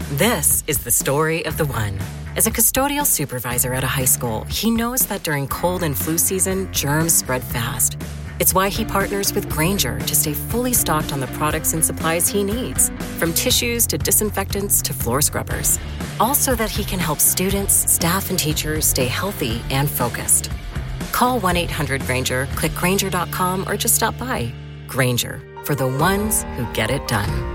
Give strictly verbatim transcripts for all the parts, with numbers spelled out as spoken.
This is the story of the one. As a custodial supervisor at a high school, he knows that during cold and flu season, germs spread fast. It's why he partners with Grainger to stay fully stocked on the products and supplies he needs, from tissues to disinfectants to floor scrubbers. All so that he can help students, staff, and teachers stay healthy and focused. Call one eight hundred Grainger, click Grainger dot com, or just stop by. Grainger, for the ones who get it done.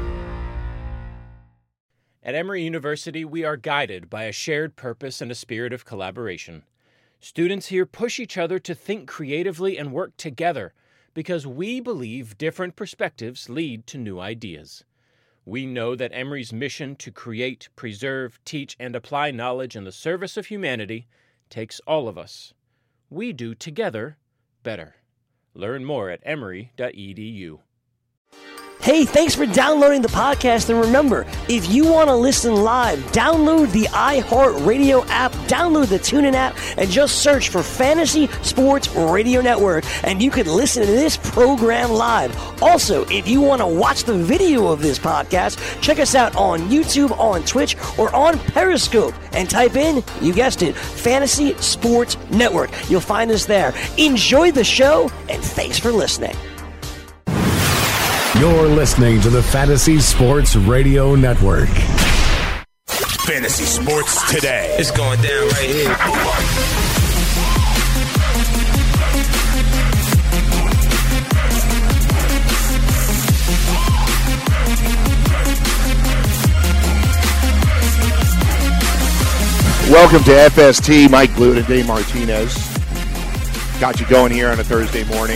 At Emory University, we are guided by a shared purpose and a spirit of collaboration. Students here push each other to think creatively and work together because we believe different perspectives lead to new ideas. We know that Emory's mission to create, preserve, teach, and apply knowledge in the service of humanity takes all of us. We do together better. Learn more at emory dot e d u. Hey, thanks for downloading the podcast, and remember, if you want to listen live, download the iHeartRadio app, download the TuneIn app, and just search for Fantasy Sports Radio Network, and you can listen to this program live. Also, if you want to watch the video of this podcast, check us out on YouTube, on Twitch, or on Periscope, and type in, you guessed it, Fantasy Sports Network. You'll find us there. Enjoy the show, and thanks for listening. You're listening to the Fantasy Sports Radio Network. Fantasy Sports Today. It's going down right here. Welcome to F S T. Mike Blute and Dave Martinez. Got you going here on a Thursday morning.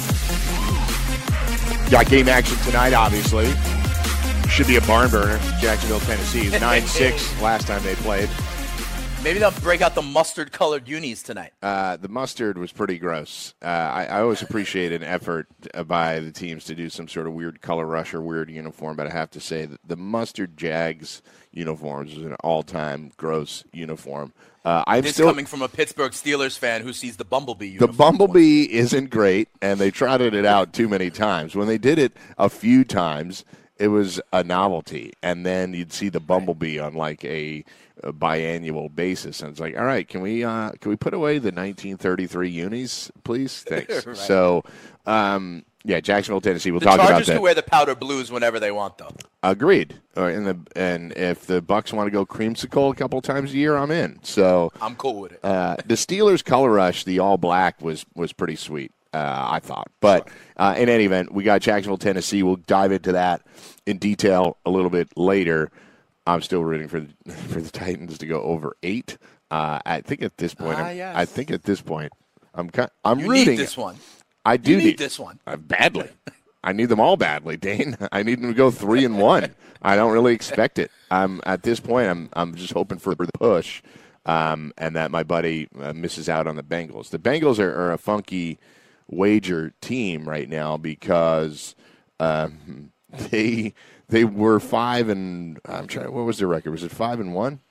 Got game action tonight, obviously. Should be a barn burner. Jacksonville, Tennessee. nine six last time they played. Maybe they'll break out the mustard-colored unis tonight. Uh, the mustard was pretty gross. Uh, I, I always appreciate an effort by the teams to do some sort of weird color rush or weird uniform, but I have to say that the mustard Jags uniforms is an all-time gross uniform. Uh, I'm this still coming from a Pittsburgh Steelers fan who sees the Bumblebee uniform. The Bumblebee isn't great, and they trotted it out too many times. When they did it a few times, it was a novelty, and then you'd see the Bumblebee on like a, a biannual basis, and it's like, all right, can we uh, can we put away the nineteen thirty-three unis, please? Thanks. Right. So, um, yeah, Jacksonville, Tennessee. We'll the talk Chargers about that. can wear the powder blues whenever they want, though. Agreed. Uh, and the and if the Bucks want to go creamsicle a couple times a year, I'm in. So I'm cool with it. Uh, the Steelers color rush, the all black, was was pretty sweet. Uh, I thought. But uh, in any event, we got Jacksonville, Tennessee. We'll dive into that in detail a little bit later. I'm still rooting for the, for the Titans to go over eight. Uh, I think at this point, ah, yes. I think at this point, I'm I'm you rooting. Need this one. I do you need, need this one uh, badly. I need them all badly, Dane. I need them to go three and one. I don't really expect it. I'm at this point. I'm I'm just hoping for the push, um, and that my buddy uh, misses out on the Bengals. The Bengals are, are a funky wager team right now because um, they they were five and I'm trying. What was their record? Was it five and one?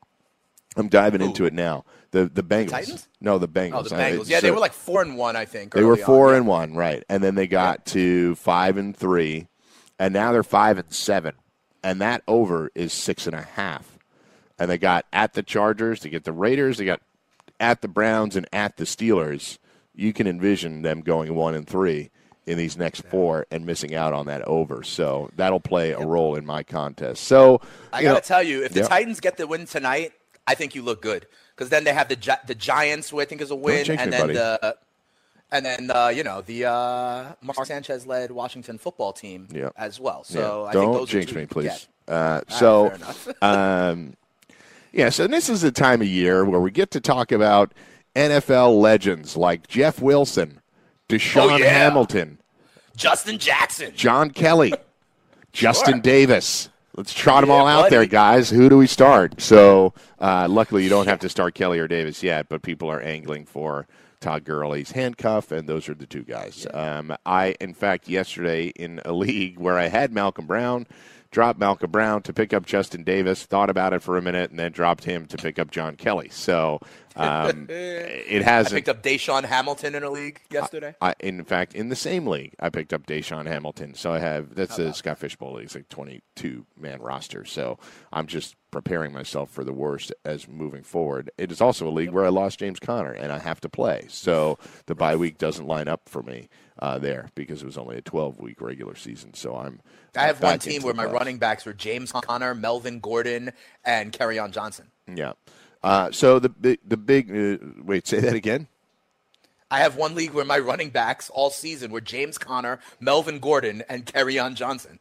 I'm diving Ooh. into it now. The the Bengals. The Titans? No, the Bengals. Oh, the Bengals. Yeah, so, they were like four and one, I think. They were four on, and one, right? And then they got yeah. to five and three, and now they're five and seven, and that over is six and a half. And they got at the Chargers, they get the Raiders, they got at the Browns, and at the Steelers. You can envision them going one and three in these next four and missing out on that over. So that'll play a role in my contest. So I got to tell you, if the yeah. Titans get the win tonight, I think you look good because then they have the Gi- the Giants, who I think is a win, and me, then buddy. the and then uh, you know the uh, Mark Sanchez led Washington football team yeah. as well. So yeah. I don't think those jinx are two me, please. Uh, so, um, yeah. So this is the time of year where we get to talk about N F L legends like Jeff Wilson, Deshaun oh, yeah. Hamilton, Justin Jackson, John Kelly, Justin sure. Davis. Let's trot them yeah, all out buddy. there, guys. Who do we start? So, uh, luckily, you don't have to start Kelly or Davis yet, but people are angling for Todd Gurley's handcuff, and those are the two guys. Yeah. Um, I, in fact, yesterday in a league where I had Malcolm Brown, dropped Malcolm Brown to pick up Justin Davis, thought about it for a minute, and then dropped him to pick up John Kelly. So Um, it hasn't. I picked up Deshaun Hamilton in a league yesterday. I, I, in fact, in the same league, I picked up Deshaun Hamilton. So I have that's the Scott Fishbowl League. It's like twenty-two man roster. So I'm just preparing myself for the worst as moving forward. It is also a league where I lost James Conner and I have to play. So the bye week doesn't line up for me uh, there because it was only a twelve week regular season. So I'm. I have back one team where my playoffs. running backs were James Conner, Melvin Gordon, and Kerryon Johnson. Yeah. Uh, so the big, the big. Uh, wait, say that again. I have one league where my running backs all season were James Conner, Melvin Gordon, and Kerryon Johnson.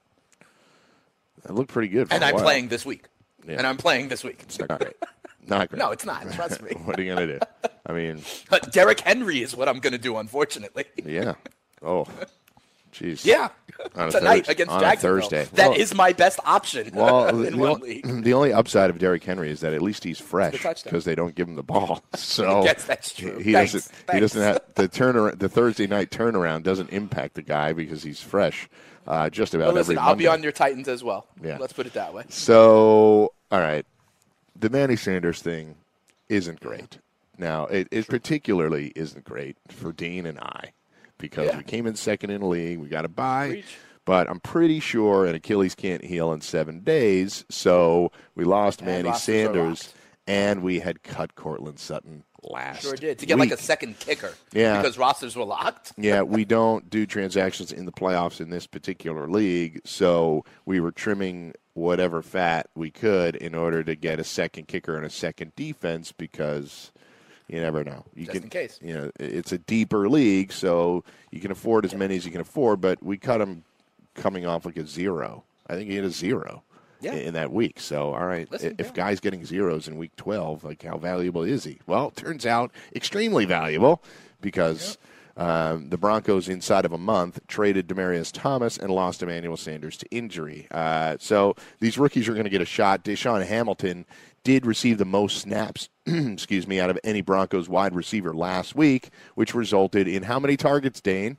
That looked pretty good. For And a I'm while. playing this week. Yeah. And I'm playing this week. It's not great. Not great. No, it's not. Trust me. What are you gonna do? I mean, But Derrick Henry is what I'm going to do, unfortunately. yeah. Oh, jeez. Yeah. On a Tonight Thurs- against on a Jacksonville. Thursday. That Well- is my best option Well, in the, one the, league. the only upside of Derrick Henry is that at least he's fresh touchdown. because they don't give him the ball. So Yes, that's true. He Thanks. doesn't. He Thanks. doesn't have the turnaround. The Thursday night turnaround doesn't impact the guy because he's fresh. Uh, just about Well, listen, every I'll be Monday. on your Titans as well. Yeah. Let's put it that way. So, all right, the Manny Sanders thing isn't great. Now, it, it particularly isn't great for Dean and I because Yeah. we came in second in the league. We got a bye. Preach. But I'm pretty sure an Achilles can't heal in seven days, so we lost And Manny rosters are Sanders, locked. and we had cut Cortland Sutton last Sure did. To get like week. a second kicker. Yeah. Because rosters were locked. Yeah, we don't do transactions in the playoffs in this particular league, so we were trimming whatever fat we could in order to get a second kicker and a second defense because you never know. You Just can, in case. You know, it's a deeper league, so you can afford as many as you can afford, but we cut him coming off like a zero. I think he had a zero Yeah. in, in that week. So, all right, Listen, if yeah. guy's getting zeros in week twelve, like how valuable is he? Well, it turns out extremely valuable because um, the Broncos, inside of a month, traded Demaryius Thomas and lost Emmanuel Sanders to injury. Uh, so these rookies are going to get a shot. Deshaun Hamilton did receive the most snaps, excuse me, out of any Broncos wide receiver last week, which resulted in how many targets, Dane?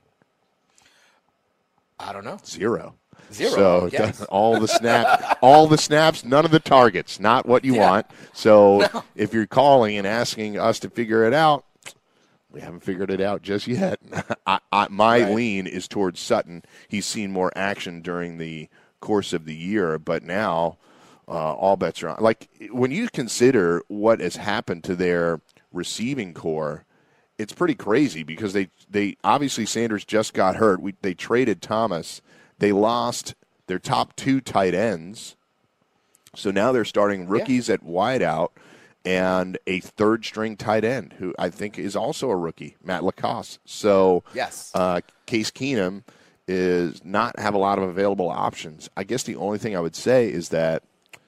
I don't know. Zero. Zero, So yes. all the snap, all the snaps, none of the targets. Not what you Yeah. want. So No. if you're calling and asking us to figure it out, we haven't figured it out just yet. I, I, my Right. lean is towards Sutton. He's seen more action during the course of the year, but now uh, all bets are on. Like when you consider what has happened to their receiving core, it's pretty crazy because they, they obviously Sanders just got hurt. We, they traded Thomas. They lost their top two tight ends. So now they're starting rookies at wideout and a third-string tight end who I think is also a rookie, Matt Lacoste. So Yes. uh, Case Keenum is not have a lot of available options. I guess the only thing I would say is that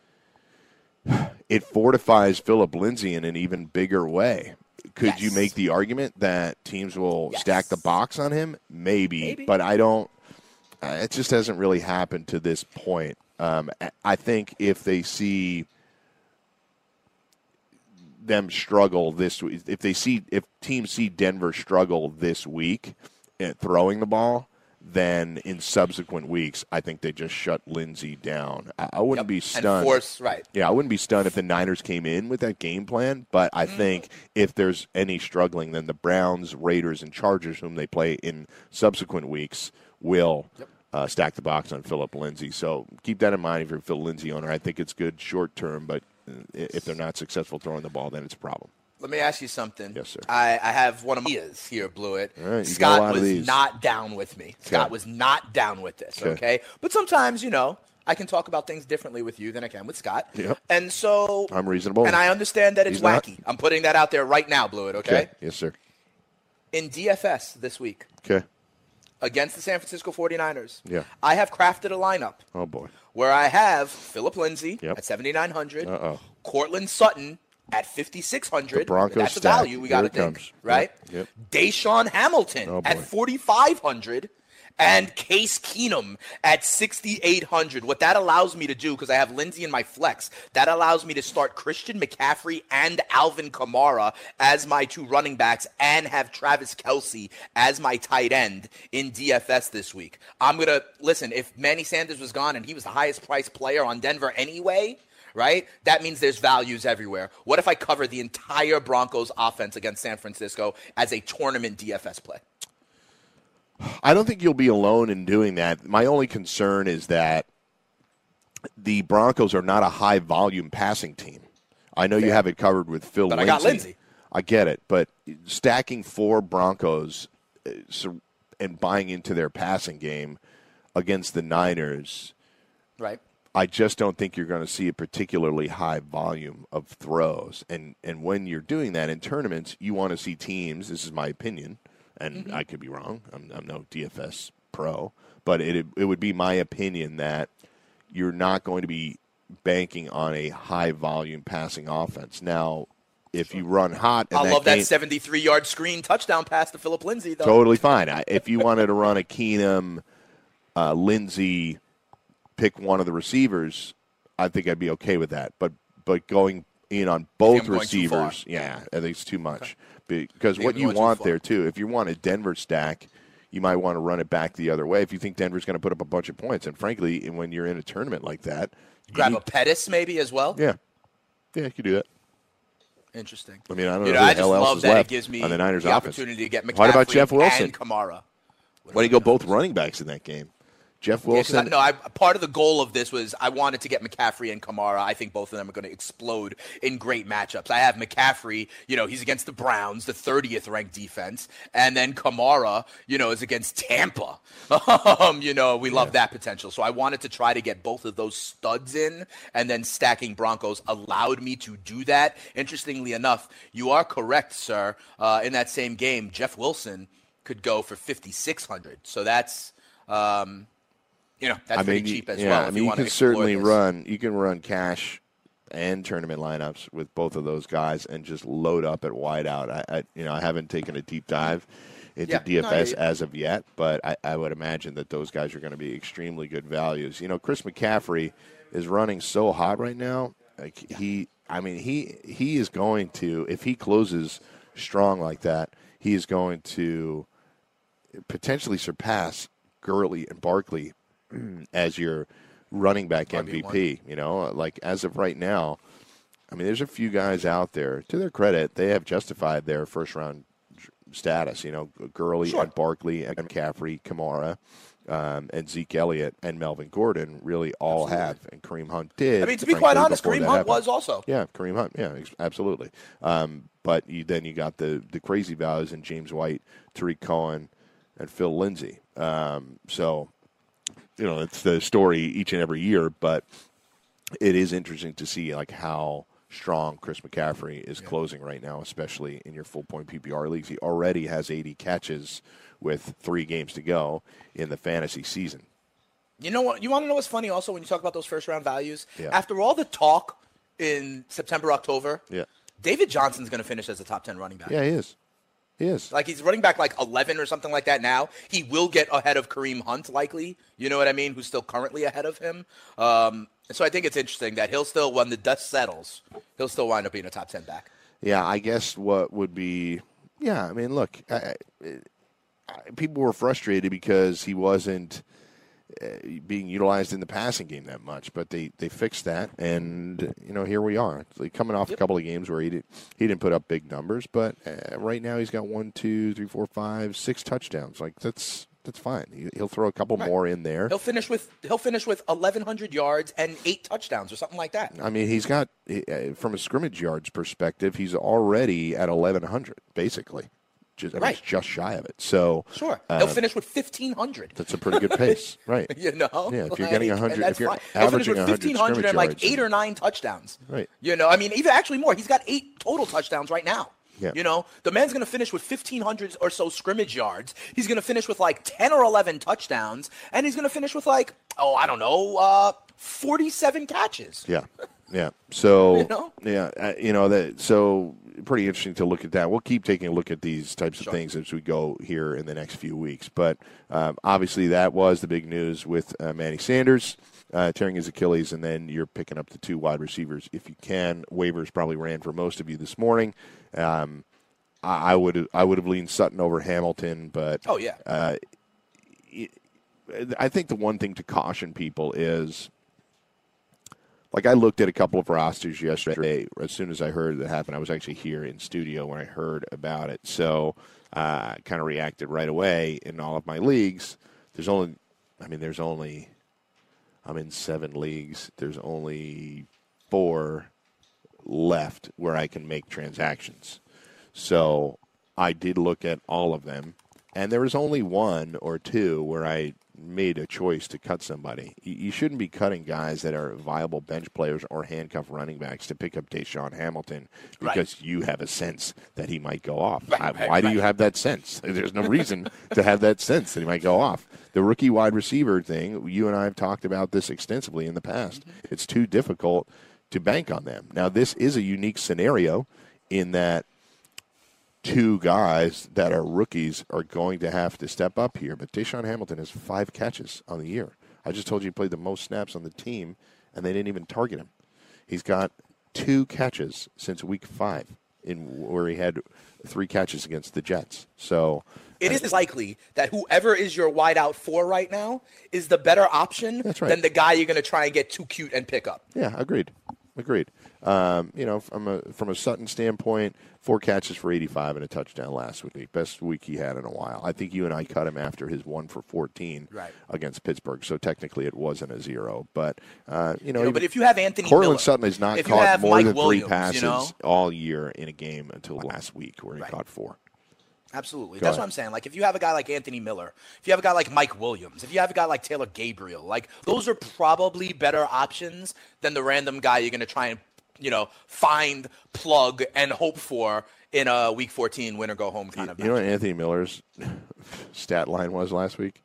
it fortifies Phillip Lindsay in an even bigger way. Could Yes. you make the argument that teams will Yes. stack the box on him? Maybe, Maybe. but I don't. Uh, it just hasn't really happened to this point. Um, I- I think if they see them struggle this week, if they see if teams see Denver struggle this week at throwing the ball, then in subsequent weeks, I think they just shut Lindsey down. I, I wouldn't Yep. be And stunned. force, right. Yeah, I wouldn't be stunned if the Niners came in with that game plan, but I Mm-hmm. think if there's any struggling, then the Browns, Raiders, and Chargers, whom they play in subsequent weeks, will uh, stack the box on Phillip Lindsay. So keep that in mind if you're a Phil Lindsay owner. I think it's good short term, but uh, if they're not successful throwing the ball, then it's a problem. Let me ask you something. Yes, sir. I, I have one of my ideas here, Blewett. All right, you got a Scott lot of was these. not down with me. Scott Okay. was not down with this, Okay. okay. But sometimes, you know, I can talk about things differently with you than I can with Scott. Yep. And so I'm reasonable. And I understand that it's He's not. wacky. I'm putting that out there right now, Blewett, okay? Yes, sir. In D F S this week, Okay. against the San Francisco forty-niners, Yeah. I have crafted a lineup Oh, boy. where I have Phillip Lindsay Yep. at seventy-nine hundred, Uh-oh. Cortland Sutton at fifty-six hundred. The Broncos That's a stack. value we got to Here it think, comes. right? Yep, yep. Deshaun Hamilton Oh, at boy. forty-five hundred. And Case Keenum at sixty-eight hundred. What that allows me to do, because I have Lindsey in my flex, that allows me to start Christian McCaffrey and Alvin Kamara as my two running backs and have Travis Kelce as my tight end in D F S this week. I'm going to, listen, if Manny Sanders was gone and he was the highest priced player on Denver anyway, right? That means there's values everywhere. What if I cover the entire Broncos offense against San Francisco as a tournament D F S play? I don't think you'll be alone in doing that. My only concern is that the Broncos are not a high-volume passing team. I know Fair. You have it covered with Phil but Lindsay. I got Lindsay. I get it, but stacking four Broncos and buying into their passing game against the Niners, right? I just don't think you're going to see a particularly high volume of throws. And and when you're doing that in tournaments, you want to see teams, this is my opinion, and mm-hmm. I could be wrong, I'm, I'm no D F S pro, but it it would be my opinion that you're not going to be banking on a high-volume passing offense. Now, if you run hot, I that love game, that seventy-three-yard screen touchdown pass to Philip Lindsay, though. Totally fine. I, if you wanted to run a Keenum, uh, Lindsay, pick one of the receivers, I think I'd be okay with that. But but going in on both receivers, yeah, I think it's too much. Okay. Because what you want too there, too, if you want a Denver stack, you might want to run it back the other way if you think Denver's going to put up a bunch of points. And frankly, when you're in a tournament like that, grab need, a Pettis maybe as well. Yeah, yeah, you could do that. Interesting. I mean, I don't you know, know who I the hell just else love is that left it gives me on the Niners the offense. opportunity to get McCaffrey what about Jeff Wilson and Kamara. Why do you go both running backs in that game? Jeff Wilson. Yeah, I, no, I, part of the goal of this was I wanted to get McCaffrey and Kamara. I think both of them are going to explode in great matchups. I have McCaffrey, you know, he's against the Browns, the thirtieth ranked defense, and then Kamara, you know, is against Tampa. um, you know, we love yeah. that potential. So I wanted to try to get both of those studs in, and then stacking Broncos allowed me to do that. Interestingly enough, you are correct, sir. Uh, in that same game, Jeff Wilson could go for fifty-six hundred. So that's um, You know, that's I pretty mean, cheap as yeah, well. I If mean, you, you can certainly this. run. You can run cash and tournament lineups with both of those guys, and just load up at wideout. I, I you know, I haven't taken a deep dive into yeah, D F S no, as of yet, but I, I would imagine that those guys are going to be extremely good values. You know, Chris McCaffrey is running so hot right now. Like yeah. he, I mean, he he is going to, if he closes strong like that, he is going to potentially surpass Gurley and Barkley as your running back M V P. You know, like as of right now, I mean, there's a few guys out there, to their credit, they have justified their first round status. You know, Gurley sure. and Barkley and McCaffrey, Kamara, um, and Zeke Elliott and Melvin Gordon really all absolutely. have. And Kareem Hunt did. I mean, to be quite honest, Kareem Hunt happened. was also. Yeah, Kareem Hunt. Yeah, absolutely. Um, but you, then you got the, the crazy values in James White, Tariq Cohen, and Phil Lindsay. Um, so, you know, it's the story each and every year, but it is interesting to see like how strong Chris McCaffrey is yeah. closing right now, especially in your full point P P R leagues. He already has eighty catches with three games to go in the fantasy season. You know what? You want to know what's funny also when you talk about those first round values? Yeah. After all the talk in September, October, yeah. David Johnson's going to finish as a top ten running back. Yeah, he is. He is. Like, he's running back like eleven or something like that now. He will get ahead of Kareem Hunt, likely. You know what I mean? Who's still currently ahead of him. Um, so I think it's interesting that he'll still, when the dust settles, he'll still wind up being a top ten back. Yeah, I guess what would be, yeah, I mean, look, I, I, people were frustrated because he wasn't uh, being utilized in the passing game that much, but they, they fixed that, and, you know, here we are. It's like coming off yep. a couple of games where he, did, he didn't put up big numbers, but uh, right now he's got one, two, three, four, five, six touchdowns. Like, that's that's fine. He, he'll throw a couple right. more in there. He'll finish with he'll finish with eleven hundred yards and eight touchdowns or something like that. I mean, he's got, from a scrimmage yards perspective, he's already at eleven hundred, basically. Just, I mean, right. It's just shy of it. So sure, uh, he'll finish with fifteen hundred. That's a pretty good pace, right? You know, yeah. If like, you're getting a hundred, if you're fine. averaging a hundred scrimmage and like eight or nine touchdowns, right? You know, I mean, even actually more. He's got eight total touchdowns right now. Yeah. You know, the man's going to finish with fifteen hundred or so scrimmage yards. He's going to finish with like ten or eleven touchdowns, and he's going to finish with like, oh, I don't know, uh, forty-seven catches. Yeah, yeah. So you know? yeah, uh, you know that. So pretty interesting to look at that. We'll keep taking a look at these types of sure. things as we go here in the next few weeks. But um, obviously, that was the big news with uh, Manny Sanders. Uh, tearing his Achilles, and then you're picking up the two wide receivers if you can. Waivers probably ran for most of you this morning. Um, I, I would I would have leaned Sutton over Hamilton, but oh yeah, uh, I think the one thing to caution people is like I looked at a couple of rosters yesterday. As soon as I heard that happen, I was actually here in studio when I heard about it. So I uh, kind of reacted right away. In all of my leagues, there's only, I mean, there's only, I'm in seven leagues. There's only four left where I can make transactions. So I did look at all of them, and there was only one or two where I made a choice to cut somebody. You shouldn't be cutting guys that are viable bench players or handcuff running backs to pick up Deshaun Hamilton because right. you have a sense that he might go off. Right, I, right, why do right. you have that sense? There's no reason to have that sense that he might go off. The rookie wide receiver thing, you and I have talked about this extensively in the past. Mm-hmm. It's too difficult to bank on them. Now, this is a unique scenario in that two guys that are rookies are going to have to step up here. But Deshaun Hamilton has five catches on the year. I just told you he played the most snaps on the team, and they didn't even target him. He's got two catches since week five, in where he had three catches against the Jets. So it is likely that whoever is your wideout for right now is the better option That's right. than the guy you're going to try and get too cute and pick up. Yeah, agreed. Agreed. Um, you know, from a from a Sutton standpoint, four catches for eighty-five and a touchdown last week. Best week he had in a while. I think you and I cut him after his one for fourteen right. against Pittsburgh. So technically it wasn't a zero. But, uh, you know. You know but if you have Anthony Cortland Miller, Sutton has not if caught more Mike than Williams, three passes you know? all year in a game until last week where he right. caught four. Absolutely. Go That's ahead. what I'm saying. Like, if you have a guy like Anthony Miller, if you have a guy like Mike Williams, if you have a guy like Taylor Gabriel, like, those are probably better options than the random guy you're going to try and, you know, find, plug, and hope for in a Week fourteen win-or-go-home kind you, of You know what Anthony Miller's stat line was last week?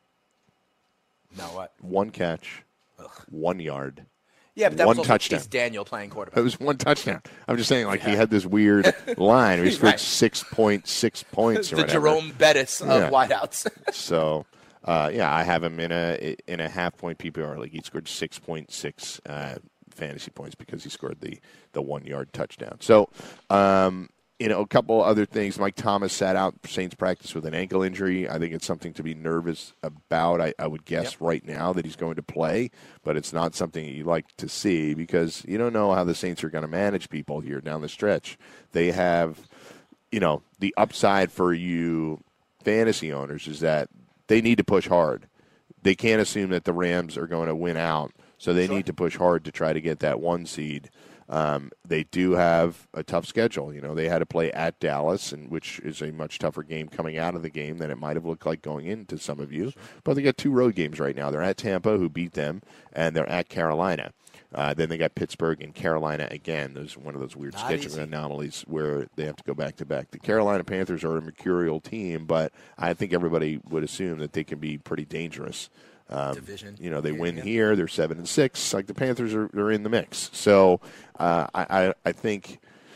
No, what? One catch, Ugh. one yard. Yeah, but that one was also touchdown. Chase Daniel playing quarterback. It was one touchdown. I'm just saying, like, yeah. he had this weird line where he scored right. six point six points or the whatever. Jerome Bettis of yeah. wideouts. so, uh, yeah, I have him in a in a half-point P P R league. He scored six point six uh, fantasy points because he scored the, the one-yard touchdown. So, um, you know, a couple other things. Mike Thomas sat out Saints practice with an ankle injury. I think it's something to be nervous about. I, I would guess yep. right now that he's going to play, but it's not something you like to see because you don't know how the Saints are going to manage people here down the stretch. They have, you know, the upside for you fantasy owners is that they need to push hard. They can't assume that the Rams are going to win out, so they sure. need to push hard to try to get that one seed. Um, they do have a tough schedule. You know, they had to play at Dallas, and which is a much tougher game coming out of the game than it might have looked like going into some of you. Sure. But they got two road games right now. They're at Tampa, who beat them, and they're at Carolina. Uh, then they got Pittsburgh and Carolina again. There's one of those weird Not scheduling easy. anomalies where they have to go back to back. The Carolina Panthers are a mercurial team, but I think everybody would assume that they can be pretty dangerous. Um, Division. You know, they here, win yeah. here. They're seven and six. Like the Panthers are, are in the mix. So uh, I, I, I think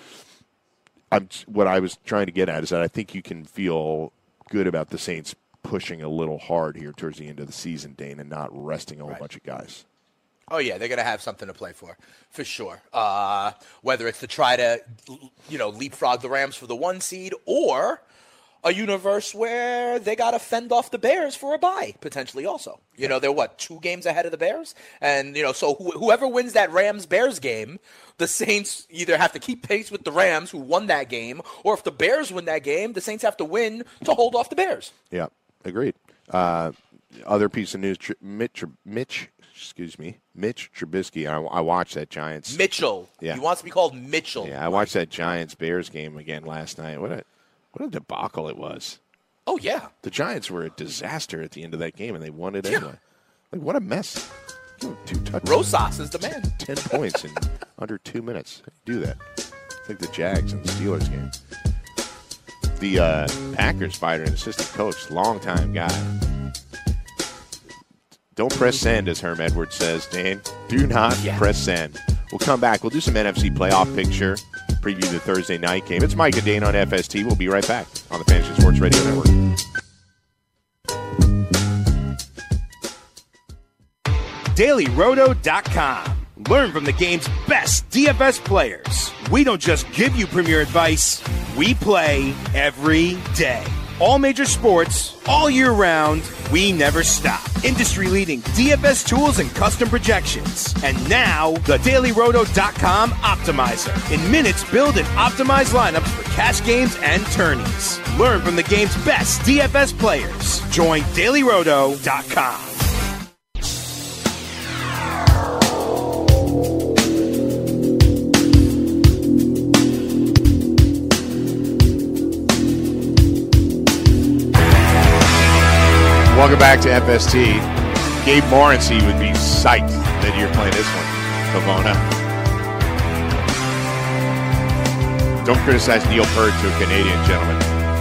I'm what I was trying to get at is that I think you can feel good about the Saints pushing a little hard here towards the end of the season, Dane, and not resting a whole right. bunch of guys. Oh, yeah, they're going to have something to play for, for sure. Uh, whether it's to try to, you know, leapfrog the Rams for the one seed or a universe where they got to fend off the Bears for a bye, potentially also. You know, they're, what, two games ahead of the Bears? And, you know, so wh- whoever wins that Rams-Bears game, the Saints either have to keep pace with the Rams, who won that game, or if the Bears win that game, the Saints have to win to hold off the Bears. Yeah, agreed. Uh, other piece of news, Mitch, Mitch excuse me, Mitch Trubisky. I, I watched that Giants. Mitchell. Yeah. He wants to be called Mitchell. Yeah, I watched that Giants-Bears game again last night. What a what a debacle it was. Oh, yeah. The Giants were a disaster at the end of that game, and they won it yeah. anyway. Like, what a mess. Two touchdowns. Rosas is the man. Ten points in under two minutes. How do you do that? It's like the Jags and the Steelers game. The uh, Packers fired an assistant coach, longtime guy. Don't press send, as Herm Edwards says, Dan. Do not yeah. press send. We'll come back. We'll do some N F C playoff picture, preview the Thursday night game. It's Mike and Dane on F S T. We'll be right back on the Fantasy Sports Radio Network. Daily Roto dot com. Learn from the game's best D F S players. We don't just give you premier advice, we play every day. all major sports, all year round, we never stop. Industry-leading D F S tools and custom projections. And now, the Daily Roto dot com Optimizer. In minutes, build and optimize lineups for cash games and tourneys. Learn from the game's best D F S players. Join Daily Roto dot com. Welcome back to F S T. Gabe Morency would be psyched that you're playing this one, Pavona. Don't criticize Neil Peart to a Canadian gentleman.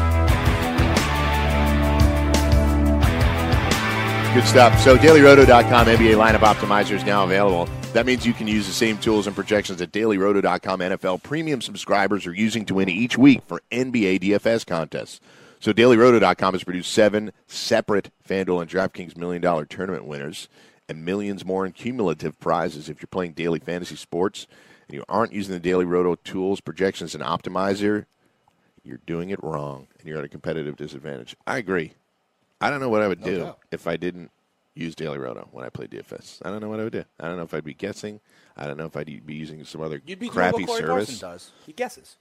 Good stuff. So Daily Roto dot com N B A lineup optimizer is now available. That means you can use the same tools and projections that Daily Roto dot com N F L premium subscribers are using to win each week for N B A D F S contests. So Daily Roto dot com has produced seven separate FanDuel and DraftKings Million Dollar Tournament winners and millions more in cumulative prizes. If you're playing daily fantasy sports and you aren't using the Daily Roto tools, projections, and optimizer, you're doing it wrong and you're at a competitive disadvantage. I agree. I don't know what I would do no if I didn't use Daily Roto when I play D F S. I don't know what I would do. I don't know if I'd be guessing. I don't know if I'd be using some other You'd be crappy doing what Corey service. Parson does. He guesses.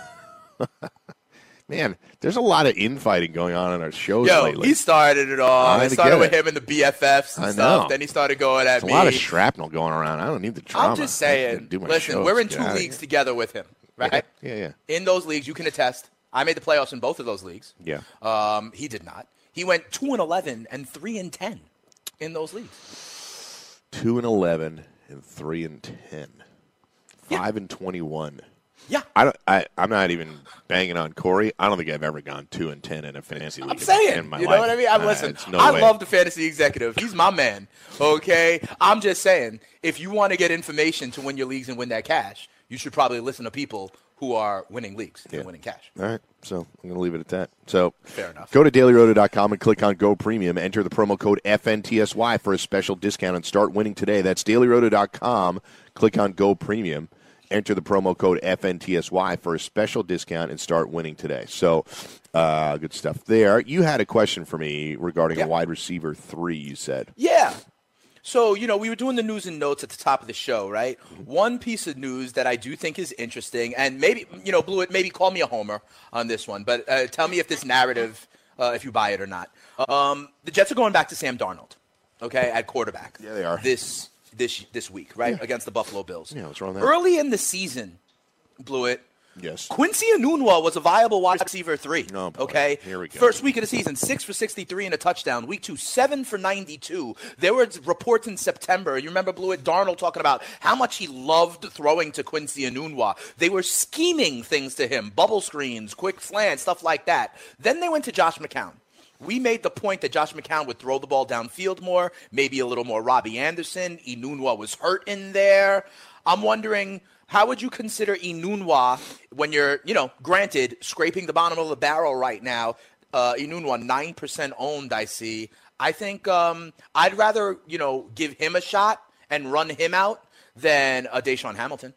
Man, there's a lot of infighting going on in our shows Yo, lately. he started it all. I It started with it. him and the B F Fs and I stuff. know. Then he started going at There's me. a lot of shrapnel going around. I don't need the drama. I'm just I saying, can do my listen, shows. we're in Get two outta leagues here. together with him, right? Yeah, yeah, yeah. In those leagues, you can attest. I made the playoffs in both of those leagues. Yeah. Um, he did not. He went two and eleven and three and ten in those leagues. Two and eleven and three and ten. Yeah. Five and twenty-one. Yeah. I don't. I, I'm not even banging on Corey. I don't think I've ever gone two and ten in a fantasy league. I'm saying, in my you know life. what I mean? I'm Uh, listen. it's no I way. love the fantasy executive. He's my man. Okay, I'm just saying, if you want to get information to win your leagues and win that cash, you should probably listen to people who are winning leagues Yeah. and winning cash. All right, so I'm going to leave it at that. So Fair enough. Go to Daily Roto dot com and click on Go Premium. Enter the promo code F N T S Y for a special discount and start winning today. That's Daily Roto dot com. Click on Go Premium. Enter the promo code F N T S Y for a special discount and start winning today. So uh, good stuff there. You had a question for me regarding Yeah. a wide receiver three, you said. Yeah. So, you know, we were doing the news and notes at the top of the show, right? One piece of news that I do think is interesting, and maybe, you know, Blewett, maybe call me a homer on this one, but uh, tell me if this narrative, uh, if you buy it or not. Um, the Jets are going back to Sam Darnold, okay, at quarterback. Yeah, they are. This this this week, right, Yeah. against the Buffalo Bills. Yeah, what's wrong with that? Early in the season, Blewett, Yes. Quincy Enunwa was a viable wide receiver three. Oh, boy. Okay, Here we go. First week of the season, six for sixty-three and a touchdown. Week two, seven for ninety-two. There were reports in September. You remember Blewett Darnold talking about how much he loved throwing to Quincy Enunwa. They were scheming things to him, bubble screens, quick slant, stuff like that. Then they went to Josh McCown. We made the point that Josh McCown would throw the ball downfield more, maybe a little more Robbie Anderson. Enunwa was hurt in there. I'm wondering, how would you consider Enunwa when you're, you know, granted, scraping the bottom of the barrel right now? Uh, Enunwa, nine percent owned, I see. I think um, I'd rather, you know, give him a shot and run him out than a Deshaun Hamilton.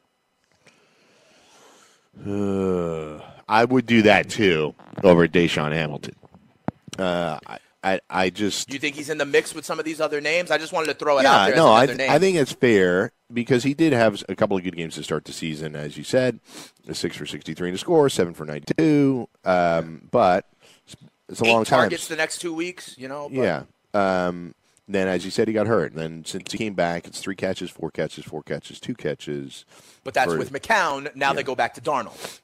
Uh, I would do that, too, over Deshaun Hamilton. Uh, I, I, I just... Do you think he's in the mix with some of these other names? I just wanted to throw it yeah, out there no, as I, another th- name. I think it's fair because he did have a couple of good games to start the season, as you said. six for sixty-three to score, seven for ninety-two. Um, but it's a Eight long time. targets the next two weeks, you know. But Yeah. Um, then, as you said, he got hurt. Then since he came back, it's three catches, four catches, four catches, two catches. But that's for- with McCown. Now Yeah. they go back to Darnold.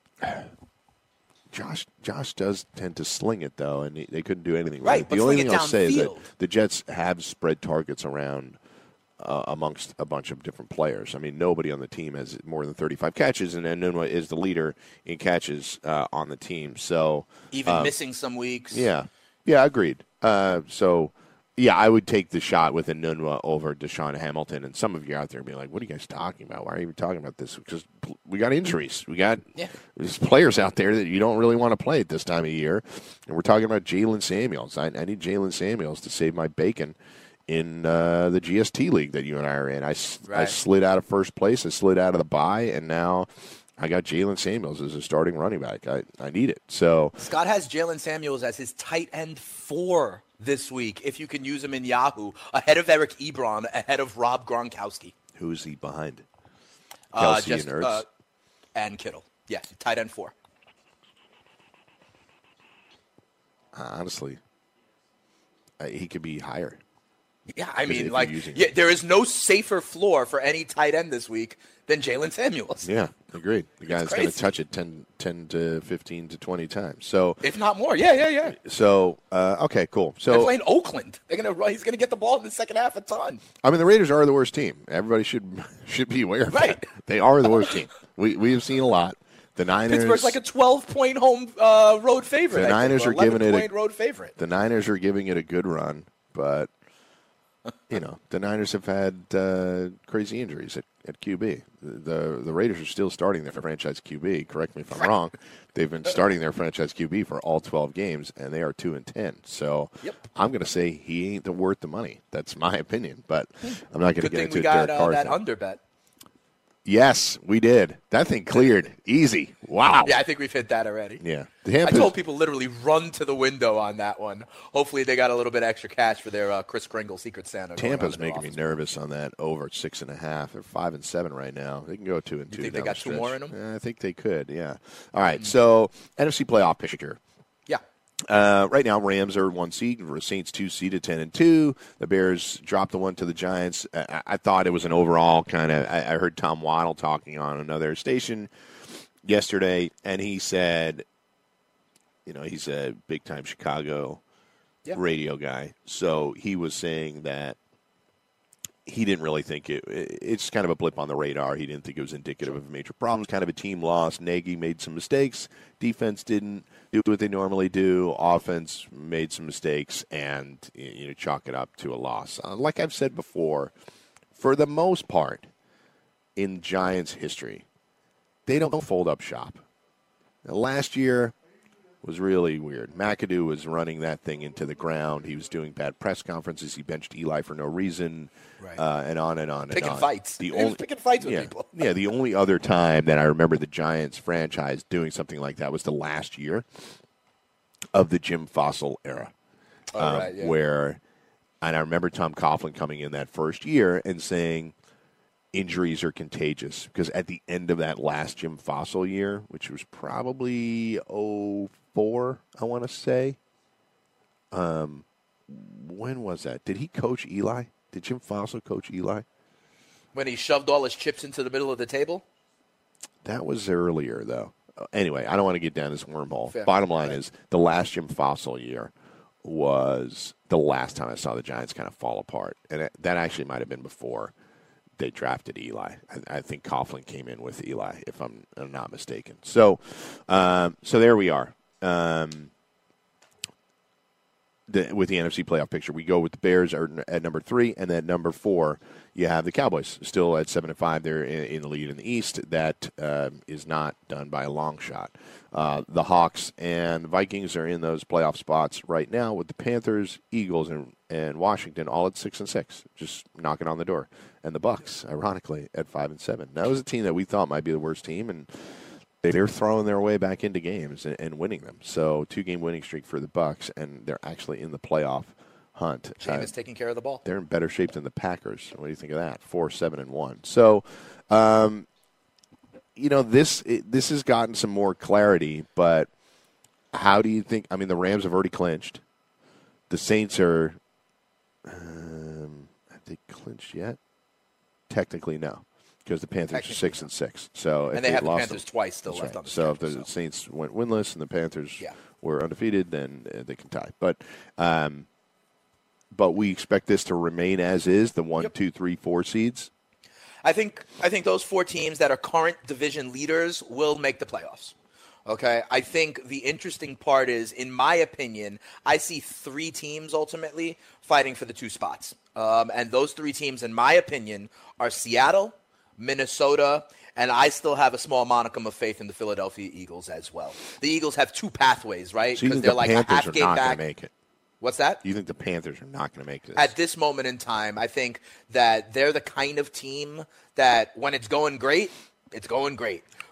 Josh Josh does tend to sling it, though, and he, they couldn't do anything Right, with it. but The only sling thing it I'll say is that downfield. the Jets have spread targets around uh, amongst a bunch of different players. I mean, nobody on the team has more than thirty-five catches, and Enunwa is the leader in catches uh, on the team. So Even um, missing some weeks. Yeah, yeah, agreed. Uh, so, yeah, I would take the shot with Enunwa over Deshaun Hamilton. And some of you out there being like, what are you guys talking about? Why are you even talking about this? Because we got injuries. We got Yeah. there's players out there that you don't really want to play at this time of year. And we're talking about Jalen Samuels. I, I need Jalen Samuels to save my bacon in uh, the G S T league that you and I are in. I, s- I Right. slid out of first place. I slid out of the bye, and now I got Jalen Samuels as a starting running back. I, I need it. So Scott has Jalen Samuels as his tight end four this week, if you can use him in Yahoo, ahead of Eric Ebron, ahead of Rob Gronkowski. Who is he behind? Uh, Kelsey just, and Ertz? Uh, and Kittle. Yeah, tight end four. Honestly, uh, he could be higher. Yeah, I mean, if like, you're using- yeah, there is no safer floor for any tight end this week than Jalen Samuels. Yeah, agreed. The guy's going to crazy. touch it ten, ten to fifteen to twenty times. So, If not more. Yeah, yeah, yeah. so uh, okay, cool. They're So, playing Oakland. They're gonna. He's gonna get the ball in the second half a ton. I mean, the Raiders are the worst team. Everybody should should be aware of Right. that. They are the worst team. We we have seen a lot. The Niners. Pittsburgh's like a twelve-point home uh, road favorite. The I think, Niners or are giving it a- eleven-point road favorite. The Niners are giving it a good run, but you know the Niners have had uh, crazy injuries at, at Q B. The the Raiders are still starting their franchise Q B. Correct me if I'm wrong. They've been starting their franchise Q B for all twelve games, and they are two and ten. So Yep. I'm going to say he ain't the worth the money. That's my opinion, but I'm not going to Good get thing into we a got Derek uh, Carr that thing. under bet. Yes, we did. That thing cleared easy. Wow. Yeah, I think we've hit that already. Yeah. I Tampa's- told people literally run to the window on that one. Hopefully they got a little bit extra cash for their uh, Chris Kringle Secret Santa. going on Tampa's in their making me office. nervous on that over at six and a half. They're five and seven right now. They can go two and two. think they down got the two stretch. more in 'em? Yeah, I think they could. Yeah. All right. So N F C playoff picture. Yeah. Uh, right now, Rams are one seed, Saints two seed at ten and two. The Bears dropped the one to the Giants. I, I thought it was an overall kind of. I, I heard Tom Waddle talking on another station yesterday, and he said, you know, he's a big time Chicago Yeah. radio guy, so he was saying that he didn't really think it. It's kind of a blip on the radar. He didn't think it was indicative of major problems. Kind of a team loss. Nagy made some mistakes. Defense didn't do what they normally do. Offense made some mistakes, and you know, chalk it up to a loss. Uh, like I've said before, for the most part, in Giants history, they don't fold up shop. Now, last year was really weird. McAdoo was running that thing into the ground. He was doing bad press conferences. He benched Eli for no reason, Right. uh, and on and on and Picking on. fights. The He was only picking fights with yeah, people. yeah, the only other time that I remember the Giants franchise doing something like that was the last year of the Jim Fossil era, Oh, um, right, yeah. where, and I remember Tom Coughlin coming in that first year and saying injuries are contagious, because at the end of that last Jim Fossil year, which was probably oh four, I want to say. Um, when was that? Did he coach Eli? Did Jim Fossil coach Eli? When he shoved all his chips into the middle of the table? That was earlier, though. Uh, Anyway, I don't want to get down this wormhole. Fair. Bottom line is, the last Jim Fossil year was the last time I saw the Giants kind of fall apart. And it, that actually might have been before they drafted Eli. I, I think Coughlin came in with Eli, if I'm, I'm not mistaken. So, um, so there we are. Um, the, with the N F C playoff picture, we go with the Bears are at number three, and then number four, you have the Cowboys still at seven and five. They're in, in the lead in the East. That um, is not done by a long shot. Uh, the Hawks and Vikings are in those playoff spots right now, with the Panthers, Eagles, and, and Washington all at six and six, just knocking on the door. And the Bucks, ironically, at five and seven. That was a team that we thought might be the worst team, and they're throwing their way back into games and, and winning them. So two-game winning streak for the Bucks, and they're actually in the playoff hunt. Jameis Uh, taking care of the ball. they're in better shape than the Packers. What do you think of that? Four, seven, and one. So, um, you know, this it, this has gotten some more clarity. But how do you think? I mean, the Rams have already clinched. The Saints are. Um, have they clinched yet? Technically, no, because the Panthers are Technically, six no. and six. So if And they have the lost Panthers them- twice still That's left right. on the So if schedule, the so. Saints went winless and the Panthers Yeah. were undefeated, then uh, they can tie. But um, but we expect this to remain as is, the one, Yep. two, three, four seeds. I think I think those four teams that are current division leaders will make the playoffs. Okay, I think the interesting part is, in my opinion, I see three teams ultimately fighting for the two spots, um, and those three teams, in my opinion, are Seattle, Minnesota, and I still have a small monicum of faith in the Philadelphia Eagles as well. The Eagles have two pathways, right? So you think they're the like a Panthers half are game not going back. to make it? What's that? You think the Panthers are not going to make this? At this moment in time, I think that they're the kind of team that when it's going great, it's going great.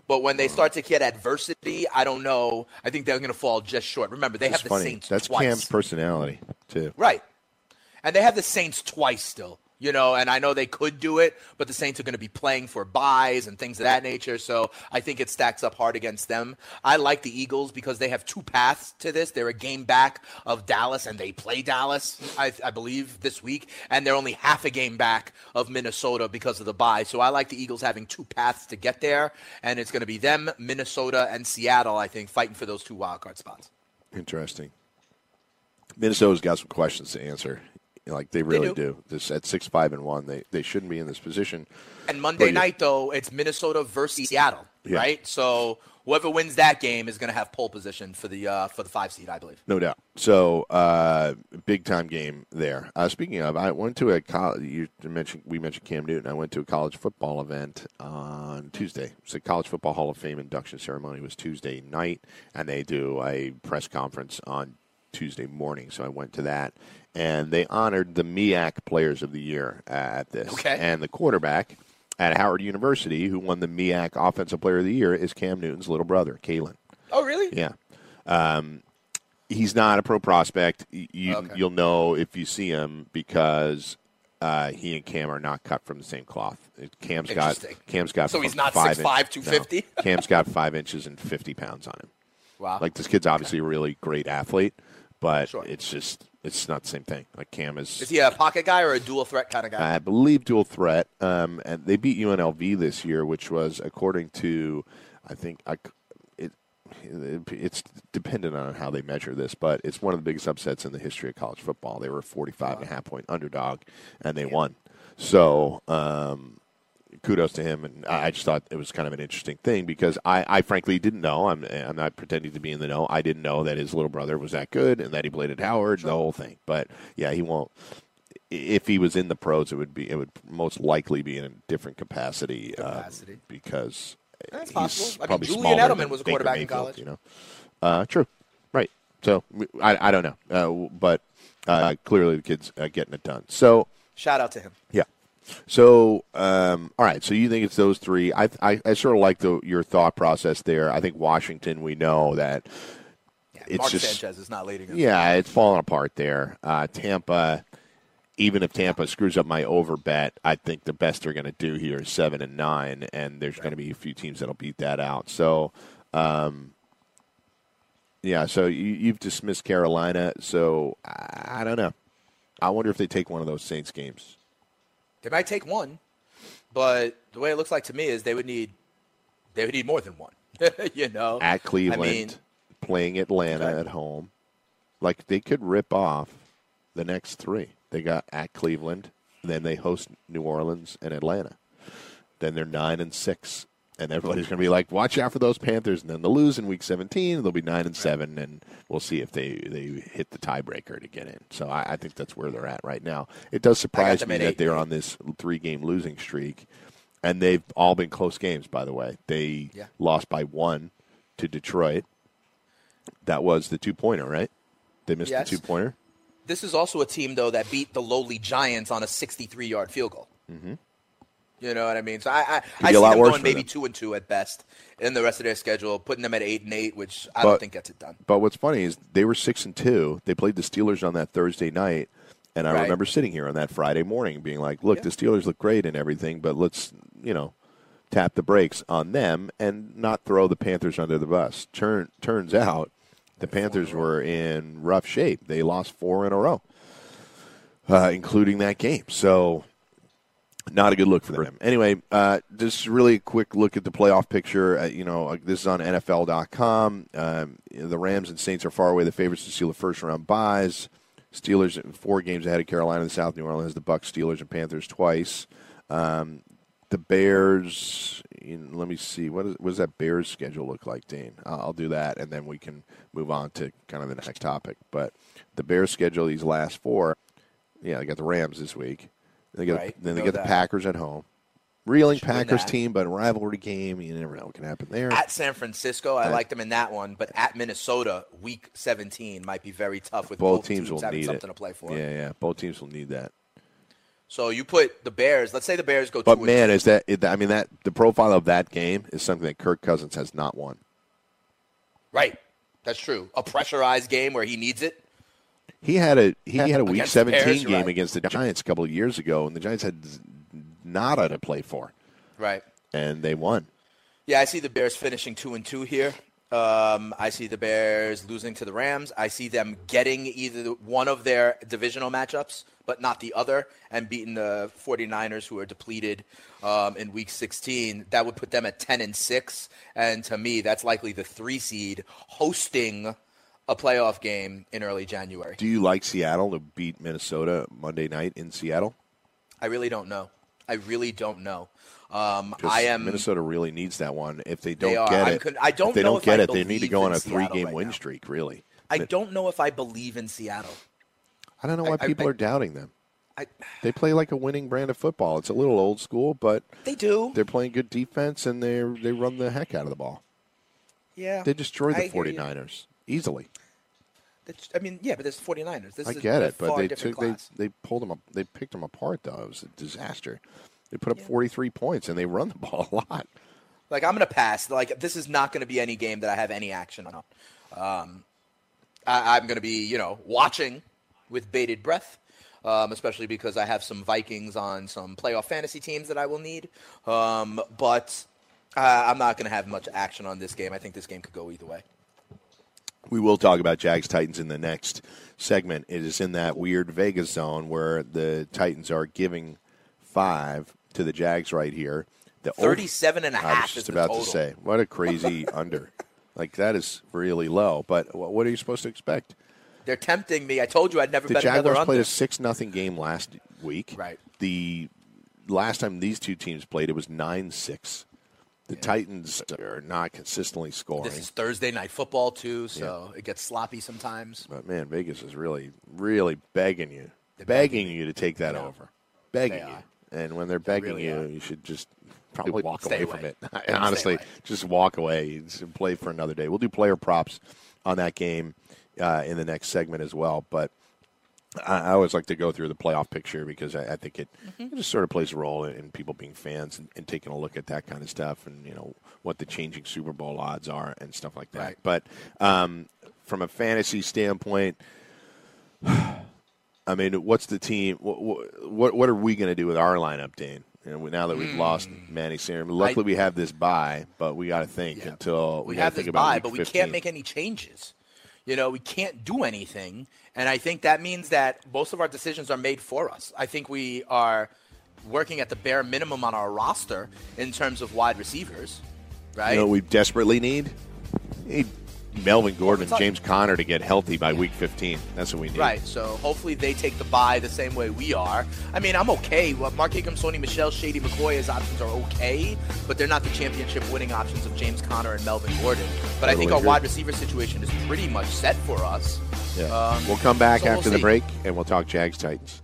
But when they start to get adversity, I don't know. I think they're going to fall just short. Remember, they That's have the funny. Saints That's twice. Cam's personality, too. Right. And they have the Saints twice still, you know, and I know they could do it, but the Saints are going to be playing for buys and things of that nature, so I think it stacks up hard against them. I like the Eagles because they have two paths to this. They're a game back of Dallas, and they play Dallas, I, I believe, this week, and they're only half a game back of Minnesota because of the bye. So I like the Eagles having two paths to get there, and it's going to be them, Minnesota, and Seattle, I think, fighting for those two wildcard spots. Interesting. Minnesota's got some questions to answer. Like they really they do. do. This at six, five, and one, they they shouldn't be in this position. And Monday But, yeah. night, though, it's Minnesota versus Seattle, Yeah. right? So whoever wins that game is going to have pole position for the uh, for the five seed, I believe. No doubt. So, uh, big time game there. Uh, speaking of, I went to a college. You mentioned we mentioned Cam Newton. I went to a college football event on Tuesday. So, the College Football Hall of Fame induction ceremony was Tuesday night, and they do a press conference on Tuesday morning. So, I went to that, and they honored the M E A C Players of the Year at this. Okay. And the quarterback at Howard University, who won the M E A C Offensive Player of the Year, is Cam Newton's little brother, Kalen. Oh, really? Yeah. Um, he's not a pro prospect. You, Okay. You'll know if you see him because uh, he and Cam are not cut from the same cloth. Cam's got Interesting. Cam's got So he's not five six five, inch- two fifty? No. Cam's got five inches and fifty pounds on him. Wow. Like this kid's obviously a really great athlete, but Sure. it's just it's not the same thing. Like Cam is. Is he a pocket guy or a dual threat kind of guy? I believe dual threat. Um, and they beat U N L V this year, which was according to, I think, I, it, it it's dependent on how they measure this, but it's one of the biggest upsets in the history of college football. They were a forty-five and a half point underdog, and they won. So, um, kudos to him. And I I just thought it was kind of an interesting thing because I, I frankly didn't know. I'm, I'm not pretending to be in the know. I didn't know that his little brother was that good and that he played at Howard, the whole thing. But, yeah, he won't. If he was in the pros, it would be it would most likely be in a different capacity, Capacity. Uh, because That's he's possible. I mean, probably Julian smaller Edelman than was a Baker quarterback in Mayfield, college. You know, uh, true, right? So I, I don't know, uh, but uh, clearly the kid's uh, getting it done. So Shout out to him. yeah. So um, all right. So you think it's those three? I I, I sort of like the your thought process there. I think Washington. We know that. Yeah, It's Mark just- Sanchez is not leading him. Yeah, it's falling apart there. Uh, Tampa, even if Tampa screws up my over bet, I think the best they're going to do here is seven and nine, and there's going to be a few teams that'll beat that out. So, um, yeah, so you, you've dismissed Carolina. So I, I don't know. I wonder if they take one of those Saints games. They might take one, but the way it looks like to me is they would need they would need more than one. you know, At Cleveland, I mean, playing Atlanta Okay. at home. Like, they could rip off the next three. They got at Cleveland, then they host New Orleans and Atlanta. Then they're nine and six, and everybody's going to be like, "Watch out for those Panthers." And then they'll lose in Week seventeen. And they'll be nine and seven, and we'll see if they, they hit the tiebreaker to get in. So I, I think that's where they're at right now. It does surprise them me at that eight. they're on this three-game losing streak, and they've all been close games. By the way, they Yeah. lost by one to Detroit. That was the two-pointer, right? They missed Yes. the two-pointer. This is also a team, though, that beat the lowly Giants on a sixty-three-yard field goal. Mm-hmm. You know what I mean? So I, I, I be see a lot them worse going for maybe them. two and two at best in the rest of their schedule, putting them at eight and eight, which I But- don't think gets it done. But what's funny is they were six and two. They played the Steelers on that Thursday night, and I Right. remember sitting here on that Friday morning, being like, "Look, Yeah. the Steelers look great and everything, but let's you know tap the brakes on them and not throw the Panthers under the bus." Turn turns out the Panthers were in rough shape. They lost four in a row, uh, including that game. So. Not a good look for them. Anyway, uh, just really a quick look at the playoff picture. Uh, you know, uh, this is on N F L dot com. Um, the Rams and Saints are far away the favorites to steal the first round buys. Steelers four games ahead of Carolina. The South New Orleans, the Bucs, Steelers, and Panthers twice. Um, the Bears. You know, let me see. What, is, what does that Bears schedule look like, Dane? Uh, I'll do that, and then we can move on to kind of the next topic. But the Bears schedule these last four. Yeah, they got the Rams this week. They get, Right, then they know get the that. Packers at home. Reeling Should win Packers that. team, but a rivalry game. You never know what can happen there. At San Francisco, I Right. like them in that one, but at Minnesota, Week seventeen might be very tough with both, both, teams, will having need something it. to play for. Yeah, yeah. Both teams will need that. So you put the Bears. Let's say the Bears go. But two man, and two. is that? I mean, that the profile of that game is something that Kirk Cousins has not won. Right. That's true. A pressurized game where he needs it. He had a he had a Week Against the Bears, seventeen game right. against the Giants a couple of years ago, and the Giants had nada to play for, Right. and they won. Yeah, I see the Bears finishing two and two here. Um, I see the Bears losing to the Rams. I see them getting either one of their divisional matchups, but not the other, and beating the 49ers, who are depleted um, in Week sixteen. That would put them at ten and six, and to me, that's likely the three seed hosting a playoff game in early January. Do you like Seattle to beat Minnesota Monday night in Seattle? I really don't know. I really don't know. Um, I am. Minnesota really needs that one. If they don't They are. get I'm it, con- I don't if they know don't if get I it, they need to believe go on in a Seattle three-game right win now. streak. Really, I don't know if I believe in Seattle. I don't know why I- people I- are doubting them. I, They play like a winning brand of football. It's a little old school, but they do. they're playing good defense and they they run the heck out of the ball. Yeah. They destroyed I the hear you. forty-niners easily. That's- I mean, yeah, but there's 49ers. This I is a, get a it, but far they different took they, class. they pulled them up. They picked them apart though. It was a disaster. They put up forty-three points and they run the ball a lot. Like, I'm going to pass. Like, this is not going to be any game that I have any action on. Um, I, I'm going to be, you know, watching with bated breath, um, especially because I have some Vikings on some playoff fantasy teams that I will need. Um, but uh, I'm not going to have much action on this game. I think this game could go either way. We will talk about Jags Titans in the next segment. It is in that weird Vegas zone where the Titans are giving five to the Jags right here. The thirty-seven and a I was half just is the about total. to say, what a crazy under. Like, that is really low. But wh- what are you supposed to expect? They're tempting me. I told you I'd never The bet another Jaguars under. played a six nothing game last week. Right. The last time these two teams played, it was nine six. The Yeah. Titans are not consistently scoring. This is Thursday night football, too, so it gets sloppy sometimes. But, man, Vegas is really, really begging you, They're begging begging you to take that I know. over. Begging They you. are. And when they're begging really you, are. you should just probably walk Stay away, away. from it. Stay Honestly, away. just walk away. Just play for another day. We'll do player props on that game uh, in the next segment as well. But I, I always like to go through the playoff picture because I, I think it, Mm-hmm. it just sort of plays a role in, in people being fans and, and taking a look at that kind of stuff and, you know, what the changing Super Bowl odds are and stuff like that. Right. But um, from a fantasy standpoint, I mean, what's the team? What what, what are we going to do with our lineup, Dane? You know, now that we've lost Manny Sanders, luckily I- we have this bye, but we got to think Yeah. until We we, got to have think this about bye, week but we fifteen. can't make any changes. You know, we can't do anything, and I think that means that most of our decisions are made for us. I think we are working at the bare minimum on our roster in terms of wide receivers, right? You know what we desperately need? We need Melvin Gordon and Well, James Conner to get healthy by week fifteen. That's what we need. Right, so hopefully they take the bye the same way we are. I mean, I'm okay. Well, Mark Ingram, Sony Michel, Shady McCoy as options are okay, but they're not the championship winning options of James Conner and Melvin Gordon. But I think Totally our agree. wide receiver situation is pretty much set for us. Yeah. Um, we'll come back so we'll after the see. break, and we'll talk Jags Titans.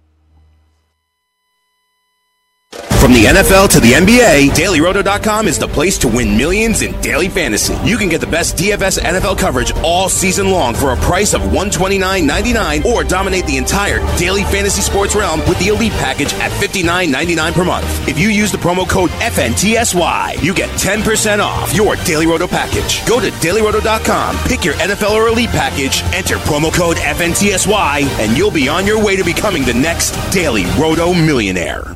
From the N F L to the N B A, Daily Roto dot com is the place to win millions in daily fantasy. You can get the best D F S N F L coverage all season long for a price of one hundred twenty-nine ninety-nine, or dominate the entire daily fantasy sports realm with the Elite package at fifty-nine ninety-nine per month. If you use the promo code F N T S Y, you get ten percent off your Daily Roto package. Go to Daily Roto dot com, pick your N F L or Elite package, enter promo code F N T S Y, and you'll be on your way to becoming the next Daily Roto millionaire.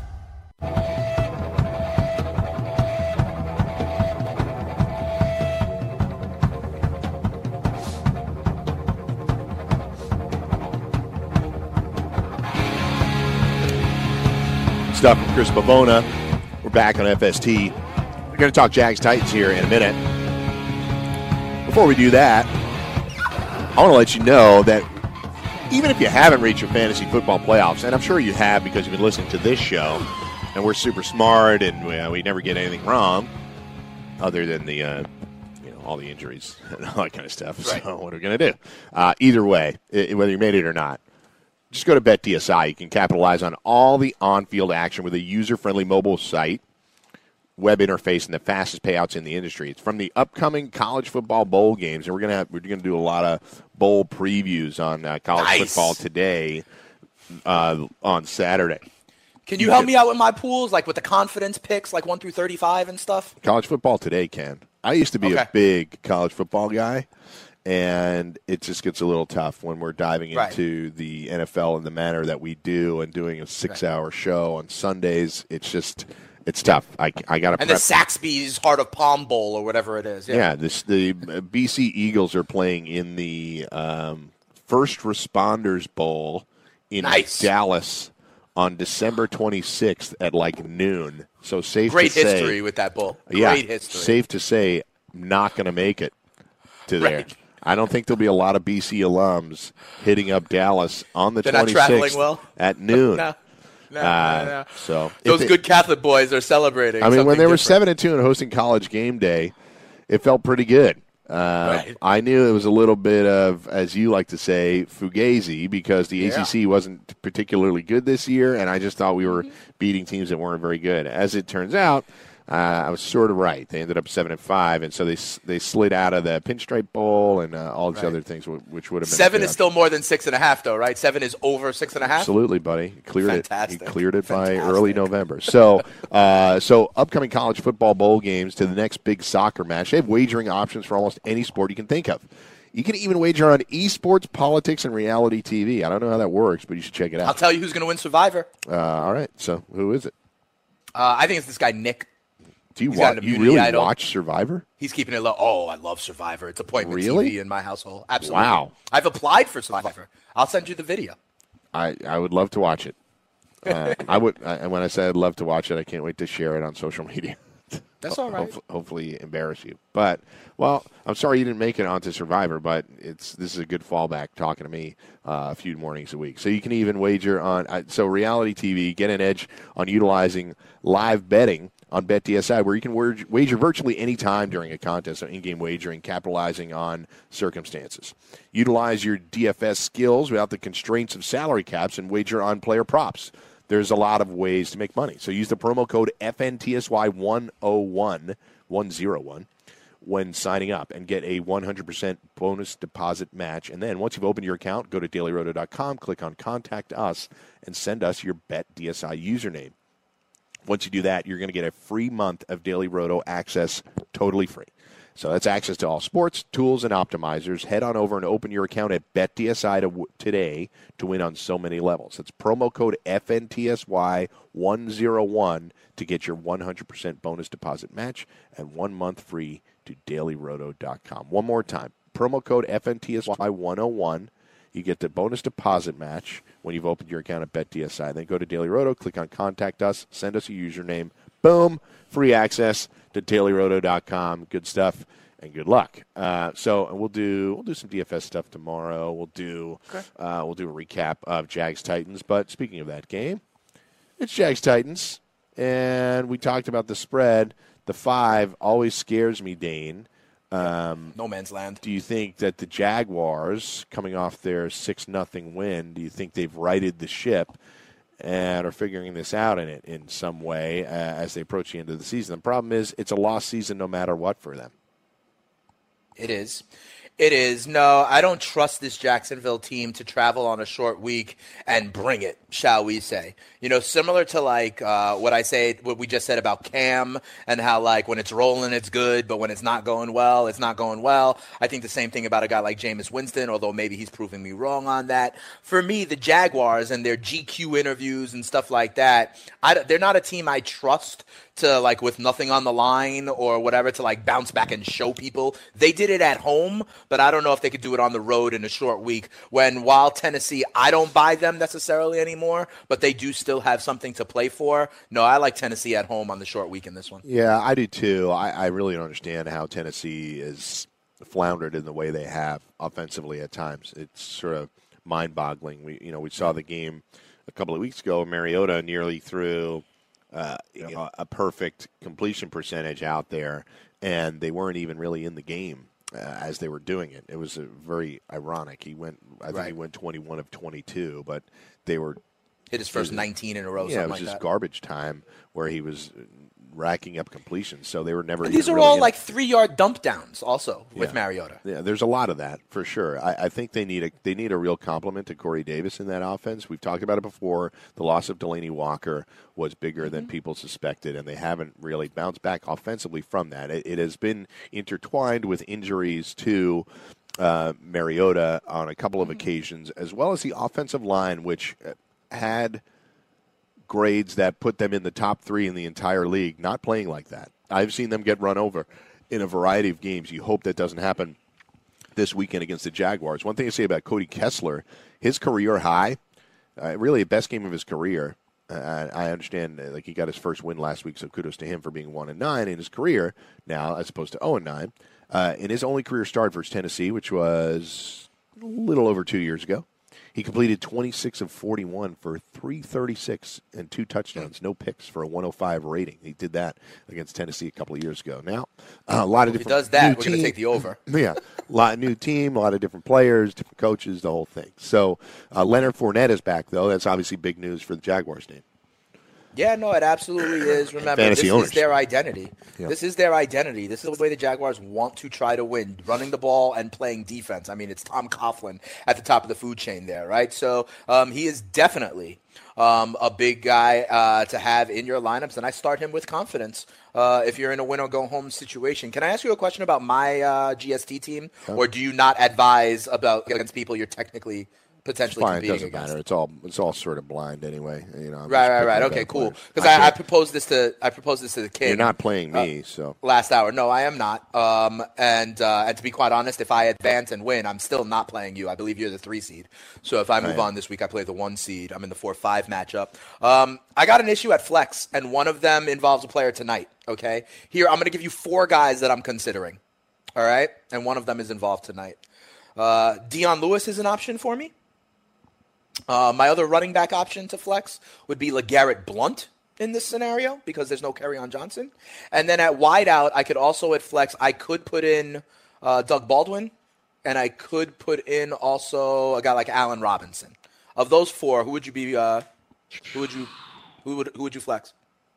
Stuff from Chris Pavona. We're back on F S T. We're going to talk Jags Titans here in a minute. Before we do that, I want to let you know that even if you haven't reached your fantasy football playoffs, and I'm sure you have because you've been listening to this show, and we're super smart and we, uh, we never get anything wrong, other than the uh, you know all the injuries and all that kind of stuff. Right. So what are we going to do? Uh, either way, i- whether you made it or not, just go to BetDSI. You can capitalize on all the on-field action with a user-friendly mobile site, web interface, and the fastest payouts in the industry. It's from the upcoming college football bowl games, and we're gonna have, we're gonna do a lot of bowl previews on uh, college Nice. football today uh, on Saturday. Can you, you help can. me out with my pools, like with the confidence picks, like one through thirty-five and stuff? College football today can. I used to be okay. a big college football guy, and it just gets a little tough when we're diving right. into the N F L in the manner that we do and doing a six-hour right. show on Sundays. It's just it's tough. I, I got to And prep. the Saxby's Heart of Palm Bowl or whatever it is. Yeah, yeah this, the B C Eagles are playing in the um, First Responders Bowl in nice. Dallas on December twenty-sixth at like noon. So safe Great to say. Great history with that bowl. Great yeah, history. Safe to say, I'm not going to make it to there. Right. I don't think there'll be a lot of B C alums hitting up Dallas on the They're twenty-sixth not traveling well? at noon. no. No, uh, no, no. So Those it, good Catholic boys are celebrating. I mean, when they were different. seven and two and hosting College Game Day, it felt pretty good. Uh, right. I knew it was a little bit of, as you like to say, fugazi because the yeah. A C C wasn't particularly good this year, and I just thought we were beating teams that weren't very good. As it turns out, uh, I was sort of right. They ended up seven and five, and so they they slid out of the Pinstripe Bowl and uh, all these right. other things, which would have been seven is still more than six and a half, though, right? Seven is over six and a half. Absolutely, buddy. He cleared Fantastic. it. He cleared it Fantastic. by early November. So, uh, so upcoming college football bowl games to the next big soccer match. They have wagering options for almost any sport you can think of. You can even wager on esports, politics, and reality T V. I don't know how that works, but you should check it out. I'll tell you who's going to win Survivor. Uh, all right. So, who is it? Uh, I think it's this guy Nick. Do you, He's wa- got an you immunity really idol. watch Survivor? He's keeping it low. Oh, I love Survivor. It's appointment Really? T V in my household. Absolutely. Wow. I've applied for Survivor. I'll send you the video. I, I would love to watch it. Uh, I would. I, and when I say I'd love to watch it, I can't wait to share it on social media. That's all right. Hopefully, hopefully embarrass you. But, well, I'm sorry you didn't make it onto Survivor, but it's this is a good fallback talking to me uh, a few mornings a week. So you can even wager on uh, – so reality T V, get an edge on utilizing live betting on BetDSI, where you can wager, wager virtually any time during a contest, so in-game wagering, capitalizing on circumstances. Utilize your D F S skills without the constraints of salary caps and wager on player props. There's a lot of ways to make money. So use the promo code F N T S Y one oh one, one oh one when signing up and get a one hundred percent bonus deposit match. And then once you've opened your account, go to daily roto dot com, click on Contact Us, and send us your BetDSI username. Once you do that, you're going to get a free month of Daily Roto access totally free. So that's access to all sports, tools, and optimizers. Head on over and open your account at BetDSI to, today to win on so many levels. That's promo code F N T S Y one oh one to get your one hundred percent bonus deposit match and one month free to daily roto dot com. One more time, promo code F N T S Y one oh one. You get the bonus deposit match when you've opened your account at BetDSI. Then go to Daily Roto, click on Contact Us, send us a username. Boom, free access to daily roto dot com. Good stuff and good luck. Uh, so we'll do we'll do some D F S stuff tomorrow. We'll do okay. uh, we'll do a recap of Jags Titans. But speaking of that game, it's Jags Titans, and we talked about the spread. The five always scares me, Dane. Um, no man's land. Do you think that the Jaguars, coming off their six nothing win, do you think they've righted the ship and are figuring this out in it in some way uh, as they approach the end of the season? The problem is it's a lost season no matter what for them. It is. It is. No, I don't trust this Jacksonville team to travel on a short week and bring it, shall we say. You know, similar to like uh, what I say, what we just said about Cam and how like when it's rolling, it's good, but when it's not going well, it's not going well. I think the same thing about a guy like Jameis Winston, although maybe he's proving me wrong on that. For me, the Jaguars and their G Q interviews and stuff like that, I, they're not a team I trust to like with nothing on the line or whatever to like bounce back and show people. They did it at home, but I don't know if they could do it on the road in a short week when while Tennessee, I don't buy them necessarily anymore, but they do still have something to play for. No, I like Tennessee at home on the short week in this one. Yeah, I do too. I, I really don't understand how Tennessee is floundered in the way they have offensively at times. It's sort of mind-boggling. We, you know, we saw the game a couple of weeks ago. Mariota nearly threw Uh, you know, a perfect completion percentage out there, and they weren't even really in the game uh, as they were doing it. It was a very ironic. He went, I think right. he went twenty-one of twenty-two, but they were hit his first nineteen in a row. Yeah, it was like just that. garbage time where he was racking up completions, so they were never. And these even are really all in like three-yard dump downs, also with Yeah. Mariota. Yeah, there's a lot of that for sure. I, I think they need a they need a real compliment to Corey Davis in that offense. We've talked about it before. The loss of Delaney Walker was bigger mm-hmm. than people suspected, and they haven't really bounced back offensively from that. It, it has been intertwined with injuries to uh, Mariota on a couple of mm-hmm. occasions, as well as the offensive line, which had grades that put them in the top three in the entire league, not playing like that. I've seen them get run over in a variety of games. You hope that doesn't happen this weekend against the Jaguars. One thing to say about Cody Kessler, his career high, uh, really the best game of his career. Uh, I understand uh, like he got his first win last week, so kudos to him for being one and nine in his career now, as opposed to zero and nine. Uh, in his only career start versus Tennessee, which was a little over two years ago, he completed twenty-six of forty-one for three thirty-six and two touchdowns, no picks for a one oh five rating. He did that against Tennessee a couple of years ago. Now, uh, a lot of if different. If he does that, new we're going to take the over. Yeah, a lot of new team, a lot of different players, different coaches, the whole thing. So uh, Leonard Fournette is back, though. That's obviously big news for the Jaguars' name. Yeah, no, it absolutely is. Remember, Fantasy this owners. is their identity. Yeah. This is their identity. This is the way the Jaguars want to try to win, running the ball and playing defense. I mean, it's Tom Coughlin at the top of the food chain there, right? So um, he is definitely um, a big guy uh, to have in your lineups, and I start him with confidence uh, if you're in a win-or-go-home situation. Can I ask you a question about my uh, G S T team, okay. or do you not advise about against people you're technically potentially Fine, it competing doesn't against? matter. It's all it's all sort of blind anyway. You know, I'm right, just right, picking right. the Okay, better cool. players. Because I I, I can't- proposed this to I proposed this to the kid. You're not playing me, uh, so last hour. No, I am not. Um, and uh, and to be quite honest, if I advance and win, I'm still not playing you. I believe you're the three seed. So if I move Right. on this week, I play the one seed. I'm in the four five matchup. Um, I got an issue at flex, and one of them involves a player tonight. Okay, here I'm going to give you four guys that I'm considering. All right, and one of them is involved tonight. Uh, Dion Lewis is an option for me. Uh, my other running back option to flex would be LeGarrette Blount in this scenario because there's no Kerryon Johnson. And then at wideout, I could also at flex, I could put in uh, Doug Baldwin, and I could put in also a guy like Allen Robinson. Of those four, who would you be? Uh, who would you? Who would? Who would you flex?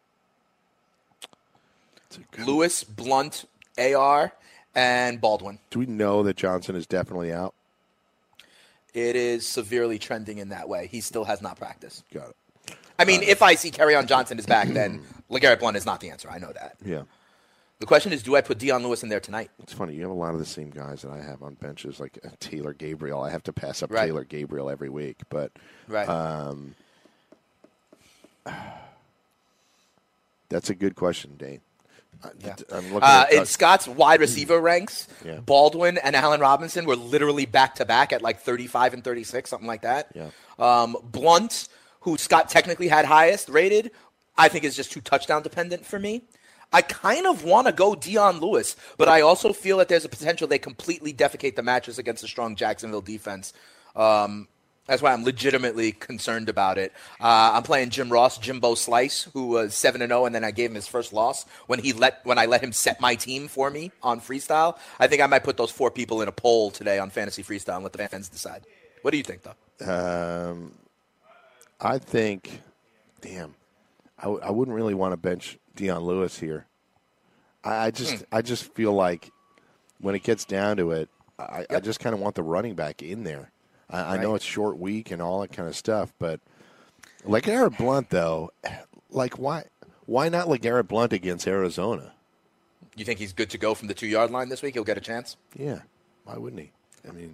Lewis, Blunt, A R, and Baldwin. do we know that Johnson is definitely out? It is severely trending in that way. He still has not practiced. Got it. I mean, if I see Kerryon Johnson is back, then LeGarrette Blount is not the answer. I know that. Yeah. The question is, do I put Dion Lewis in there tonight? It's funny. You have a lot of the same guys that I have on benches, like uh, Taylor Gabriel. I have to pass up Right. Taylor Gabriel every week, but Right. um, that's a good question, Dane. I- Yeah. I'm looking Uh, at in Scott's wide receiver ranks, Yeah. Baldwin and Allen Robinson were literally back-to-back at like thirty-five and thirty-six, something like that. Yeah. Um, Blunt, who Scott technically had highest rated, I think is just too touchdown dependent for me. I kind of want to go Dion Lewis, but I also feel that there's a potential they completely defecate the matches against a strong Jacksonville defense. Um, that's why I'm legitimately concerned about it. Uh, I'm playing Jim Ross, Jimbo Slice, who was seven and oh, and then I gave him his first loss when he let when I let him set my team for me on Freestyle. I think I might put those four people in a poll today on Fantasy Freestyle and let the fans decide. What do you think, though? Um, I think, damn, I, w- I wouldn't really want to bench Dion Lewis here. I, I just, Hmm. I just feel like when it gets down to it, I, I Yep. just kind of want the running back in there. I, I Right. know it's short week and all that kind of stuff, but LeGarrette Blount, though, like why, why not LeGarrette Blount against Arizona? You think he's good to go from the two-yard line this week? He'll get a chance? Yeah, why wouldn't he? I mean,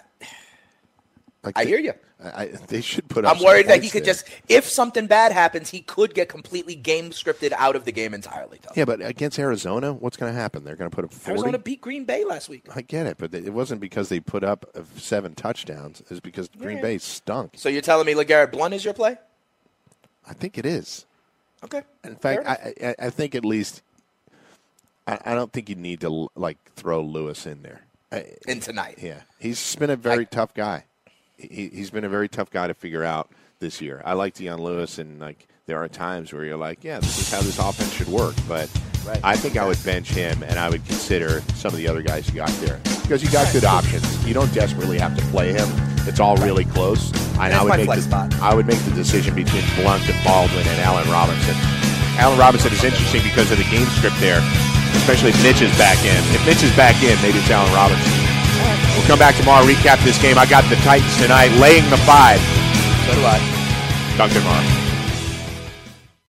like I they- hear you. I, I, they should put. Up I'm some worried that he points could there. just, if something bad happens, he could get completely game scripted out of the game entirely, though. Yeah, but against Arizona, what's going to happen? They're going to put up forty. Arizona beat Green Bay last week. I get it, but it wasn't because they put up uh, seven touchdowns. It's because Green Yeah. Bay stunk. So you're telling me LeGarrette Blount is your play? I think it is. Okay. In Fair fact, I, I, I think at least I, I don't think you need to like throw Lewis in there. I, In tonight. yeah, he's been a very I- tough guy. He, he's been a very tough guy to figure out this year. I like Dion Lewis, and like there are times where you're like, yeah, this is how this offense should work. But Right. I think I would bench him, and I would consider some of the other guys you got there because you got good options. You don't desperately have to play him. It's all really close. And that's I would my make flex the, spot. I would make the decision between Blunt and Baldwin and Allen Robinson. Allen Robinson is interesting because of the game script there, especially if Mitch is back in. If Mitch is back in, maybe it's Allen Robinson. We'll come back tomorrow, recap this game. I got the Titans tonight laying the five. So do I. Talk to you tomorrow.